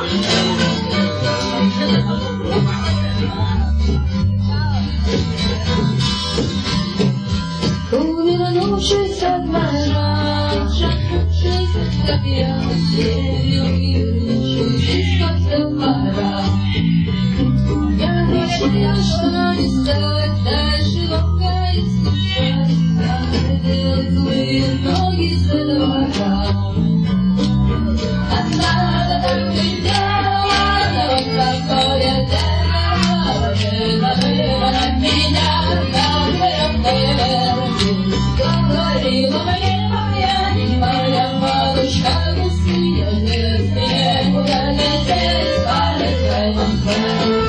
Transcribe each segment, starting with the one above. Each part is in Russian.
Увернувшись от двора, шагнувшись как я, чуть как-то пора. Я решила, что не стоит дальше долго искушать, надо злые ноги со двора. Одна так и делала, вот какое дело, было на меня, говорила мне моя матушка, грустная, не куда лететь, спали в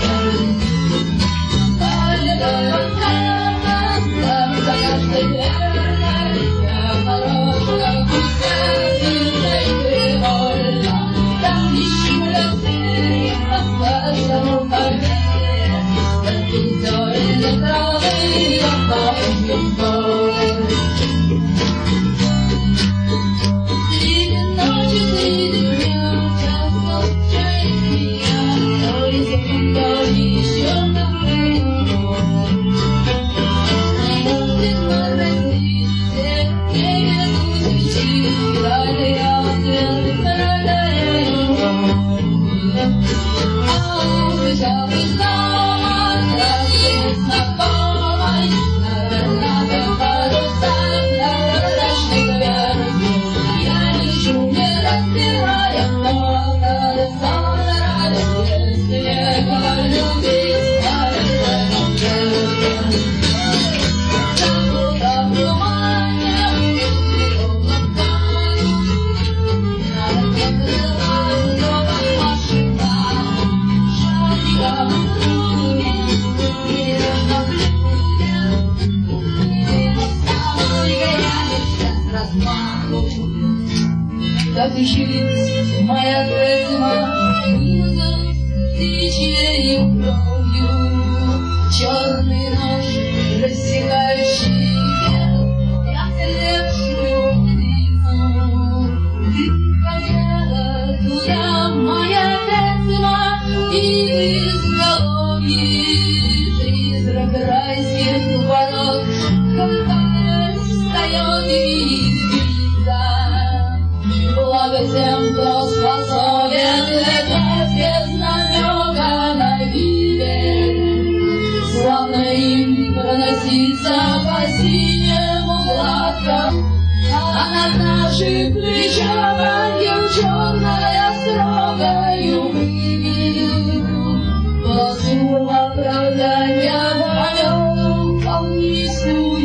как ищет моя призма, течение кровью, черный нож, рассекающий отлепшую птицу. Ты хотела туда, моя призма, и в изголовье призрак райских ворот, как встает и благо тем, кто способен летать без намека на гибель, славно им проноситься по синему гладко, а над нашим плечом ангел черная строгою вывел глазу оправдания волю волнистую.